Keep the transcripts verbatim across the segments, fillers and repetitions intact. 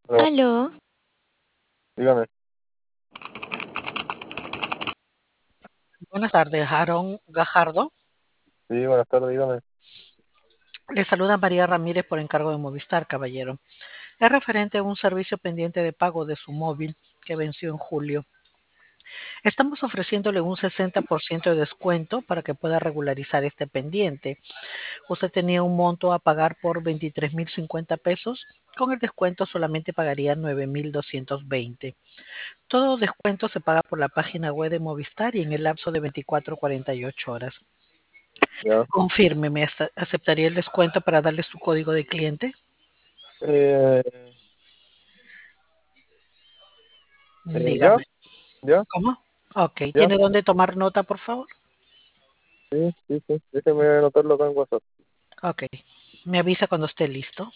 No, Aló, dígame. Buenas tardes, Aarón Gajardo. Sí, buenas tardes, dígame. Le saluda María Ramírez por encargo de Movistar, caballero. Es referente a un servicio pendiente de pago de su móvil que venció en julio. Estamos ofreciéndole un sesenta por ciento de descuento para que pueda regularizar este pendiente. Usted tenía un monto a pagar por veintitrés mil cincuenta pesos. Con el descuento solamente pagaría nueve mil doscientos veinte. Todo descuento se paga por la página web de Movistar y en el lapso de veinticuatro a cuarenta y ocho horas. Ya. Confírmeme, ¿ace- ¿aceptaría el descuento para darle su código de cliente? Eh, eh, ya, Dígame. ya, ¿Cómo? Ok. ya. ¿Tiene dónde tomar nota, por favor? Sí, sí, sí. Déjeme anotarlo acá en WhatsApp. Ok. Me avisa cuando esté listo.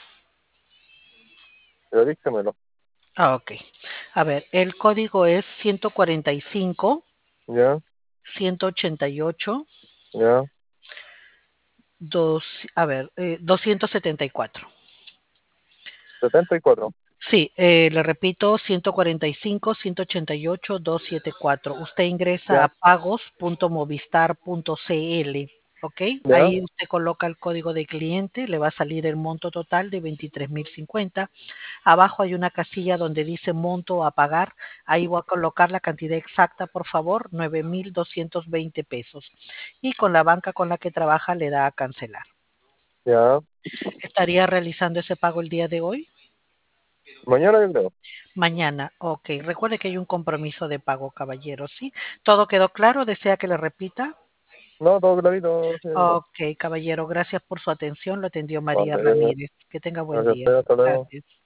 Pero díctamelo. Ah, ok. A ver, el código es ciento cuarenta y cinco, Ya, ciento ochenta y ocho, ya. dos, a ver, eh, doscientos setenta y cuatro. Setenta y cuatro. Sí, eh, le repito, ciento cuarenta y cinco, ciento ochenta y ocho, doscientos setenta y cuatro. Usted ingresa Ya, a pagos punto movistar punto cl, ¿ok? ya, Ahí usted coloca el código de cliente, le va a salir el monto total de veintitrés mil cincuenta. Abajo hay una casilla donde dice monto a pagar. Ahí voy a colocar la cantidad exacta, por favor, nueve mil doscientos veinte pesos. Y con la banca con la que trabaja le da a cancelar. ya. ¿Estaría realizando ese pago el día de hoy? Mañana yo creo. Mañana, ok. Recuerde que hay un compromiso de pago, caballero, ¿sí? ¿Todo quedó claro? ¿Desea que le repita? No, todo clarito, señorita. Ok, caballero, gracias por su atención. Lo atendió María Vale, Ramírez. Que tenga buen gracias a día. usted, hasta luego. Gracias.